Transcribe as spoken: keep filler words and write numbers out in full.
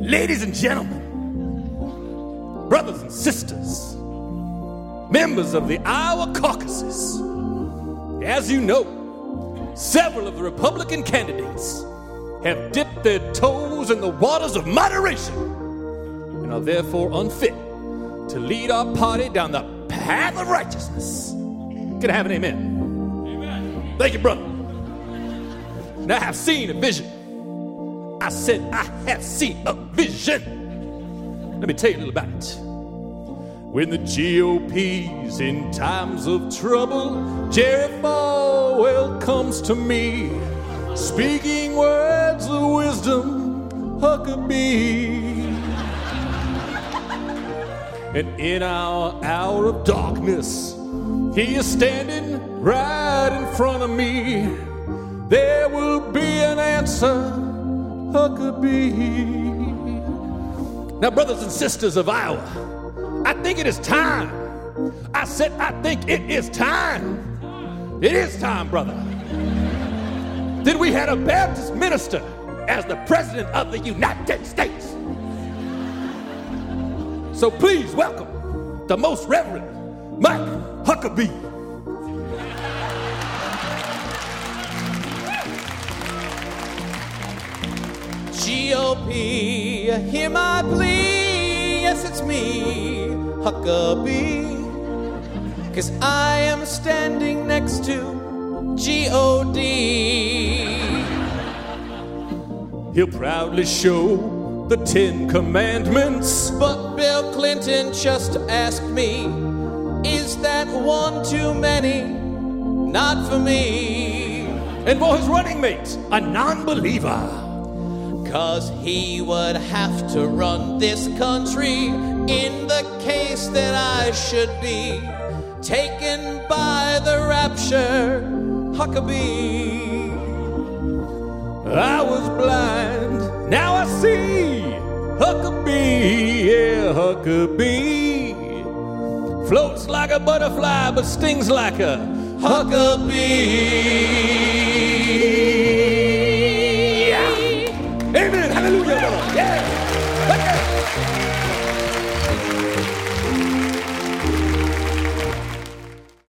Ladies and gentlemen, brothers and sisters, members of the Iowa caucuses, as you know, several of the Republican candidates have dipped their toes in the waters of moderation and are therefore unfit to lead our party down the path of righteousness. Can I have an amen? Amen. Thank you, brother. Now, I have seen a vision. I said, I have seen a vision. Let me tell you a little about it. When the G O P's in times of trouble, Jerry Falwell comes to me, speaking words of wisdom, Huckabee. And in our hour of darkness, he is standing right in front of me. There will be an answer, Huckabee. Now, brothers and sisters of Iowa, I think it is time. I said, I think it is time. It is time, brother. That we had a Baptist minister as the president of the United States. So please welcome the most Reverend Mike Huckabee. G O P, hear my plea, yes it's me, Huckabee, 'cause I am standing next to G O D. He'll proudly show the Ten Commandments, but Bill Clinton just asked me, is that one too many? Not for me. And for his running mate, a non-believer. 'Cause he would have to run this country in the case that I should be taken by the rapture, Huckabee. I was blind, now I see, Huckabee, yeah, Huckabee. Floats like a butterfly, but stings like a Huckabee.